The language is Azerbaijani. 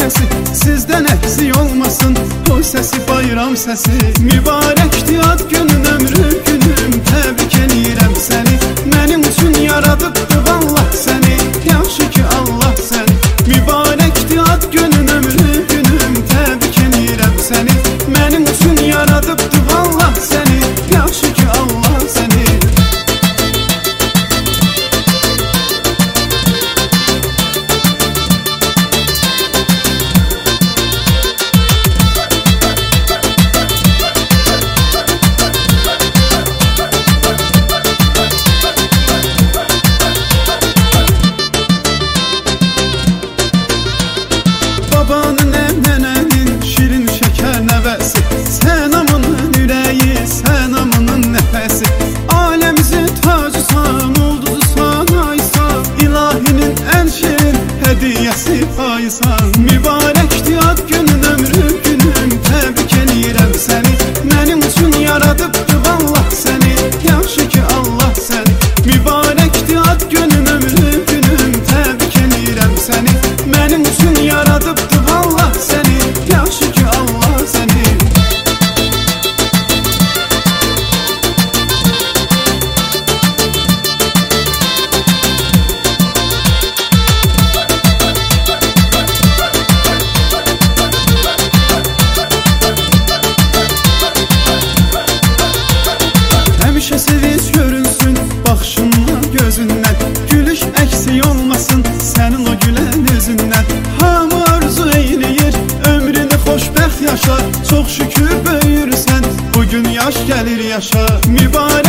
səsi, sizdən əksik olmasın toy səsi, bayram səsi. Mübarəkdir ad günün, ömrü günüm, təbrik eləyirəm səni. Mənim üçün yaradıbdı vallah səni, yaxşı ki Allah səni. Mübarəkdir ad günün, ömrü günüm, təbrik eləyirəm səni. Mənim üçün yaradıbdı vallah səni, yaxşı ki Allah səni. Babanın, nənənin şirin şəkər nəvəsi, sən amının ürəyi, sən amının nəfəsi. Aləmizi tacısan, ulduzusan, aysan, ilahinin ən şirin hədiyyəsi paysan. Mübarəkdir ad günün, ömrü günüm, təbrik eləyirəm səni. Mənim üçün yaradıbdı vallah səni, yaxşı ki Allah səni. Mübarəkdir ad günün, ömrü günüm, təbrik eləyirəm səni. Mənim üçün yaradıbdı vallah səni, yaxşı ki Allah səni. Həmişə sevinç görünsün baxışından, gözündən, gülüş əksik olmasın sənin o gülən üzündən. Hamı arzu eyləyir, ömrünü xoşbəxt yaşa, çox şükür böyürsən, bugün yaş gəlir yaşa. Mübarək